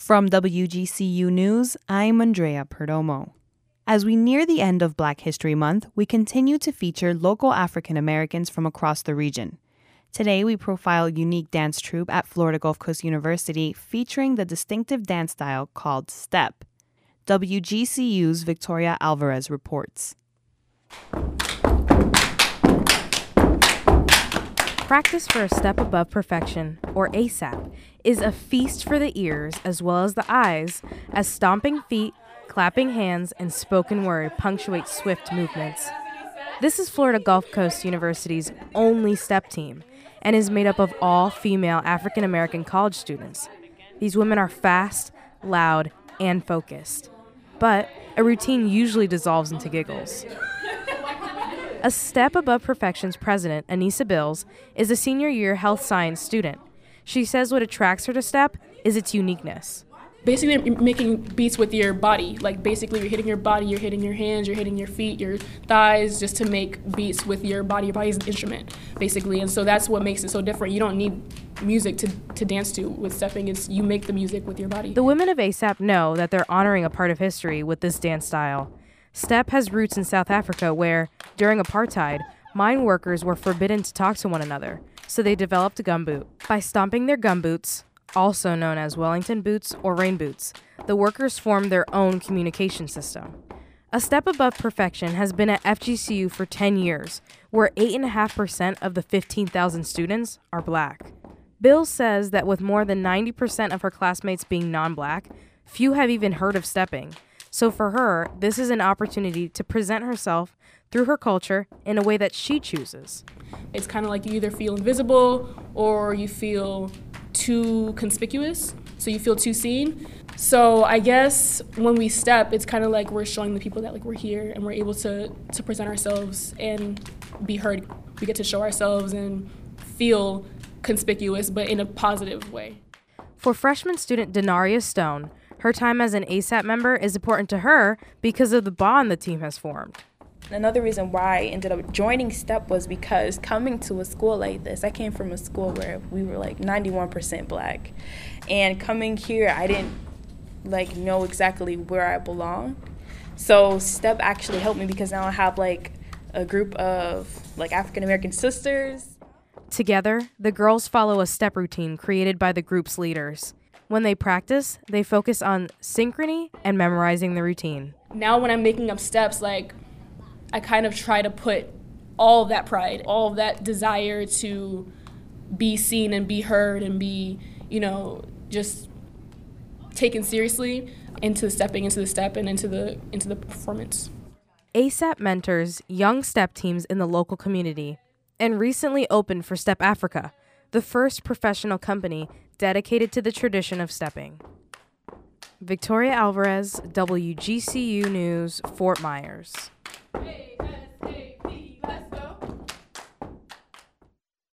From WGCU News, I'm Andrea Perdomo. As we near the end of Black History Month, we continue to feature local African Americans from across the region. Today, we profile a unique dance troupe at Florida Gulf Coast University featuring the distinctive dance style called Step. WGCU's Victoria Alvarez reports. Practice for a Step Above Perfection, or ASAP, is a feast for the ears as well as the eyes, as stomping feet, clapping hands, and spoken word punctuate swift movements. This is Florida Gulf Coast University's only step team and is made up of all female African American college students. These women are fast, loud, and focused. But a routine usually dissolves into giggles. A Step Above Perfection's president, Anissa Bills, is a senior year health science student. She says what attracts her to step is its uniqueness. Basically, making beats with your body. Like, basically, you're hitting your body, you're hitting your hands, you're hitting your feet, your thighs, just to make beats with your body. Your body is an instrument, basically. And so that's what makes it so different. You don't need music to dance to with stepping. It's you make the music with your body. The women of ASAP know that they're honoring a part of history with this dance style. Step has roots in South Africa where, during apartheid, mine workers were forbidden to talk to one another, so they developed a gumboot. By stomping their gumboots, also known as Wellington boots or rain boots, the workers formed their own communication system. A Step Above Perfection has been at FGCU for 10 years, where 8.5% of the 15,000 students are Black. Bill says that with more than 90% of her classmates being non-Black, few have even heard of stepping. So for her, this is an opportunity to present herself through her culture in a way that she chooses. It's kind of like you either feel invisible or you feel too conspicuous, so you feel too seen. So I guess when we step, it's kind of like we're showing the people that like we're here and we're able to present ourselves and be heard. We get to show ourselves and feel conspicuous, but in a positive way. For freshman student Denaria Stone, her time as an ASAP member is important to her because of the bond the team has formed. Another reason why I ended up joining STEP was because coming to a school like this, I came from a school where we were like 91% Black. And coming here, I didn't know exactly where I belonged. So STEP actually helped me because now I have a group of African American sisters. Together, the girls follow a step routine created by the group's leaders. When they practice, they focus on synchrony and memorizing the routine. Now when I'm making up steps, I kind of try to put all of that pride, all of that desire to be seen and be heard and be, just taken seriously into stepping into the step and into the performance. ASAP mentors young step teams in the local community and recently opened for Step Africa, the first professional company dedicated to the tradition of stepping. Victoria Alvarez, WGCU News, Fort Myers.